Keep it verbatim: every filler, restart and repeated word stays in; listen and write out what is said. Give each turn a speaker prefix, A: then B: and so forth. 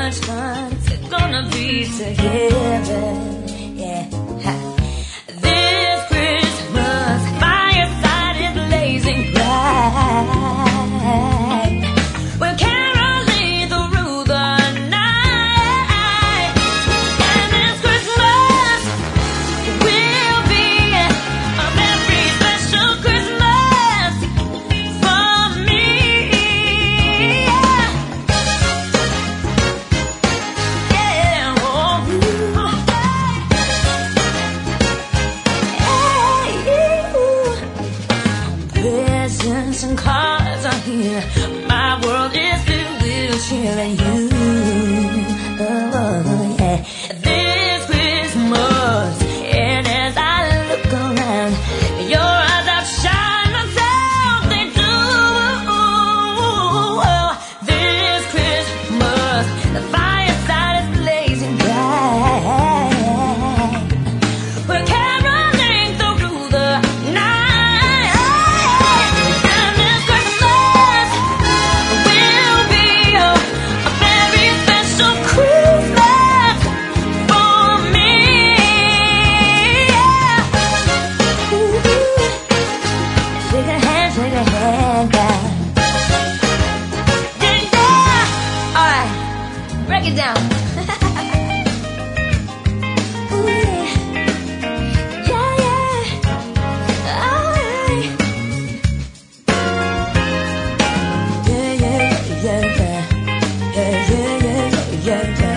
A: much fun it's gonna be together. Yeah. This Christmas, fireside is blazing bright. We're caroling through the night, and this Christmas will be a very special Christmas for me. Yeah, oh, hey, presents and cards are here. My world is filled with cheer and you. Oh, yeah. This Christmas, and as I look around, your eyes outshine myself, they do. Oh, this Christmas, the fireside is blazing bright. We're caroling through the night, and this Christmas will be a, a very special Christmas for me. Yeah. Ooh, shake a hand, shake a hand, guy. Yeah, yeah. All right, break it down. Ooh, yeah. Yeah, yeah. All right. Yeah, yeah, yeah, yeah. Yeah, yeah, yeah, yeah, yeah.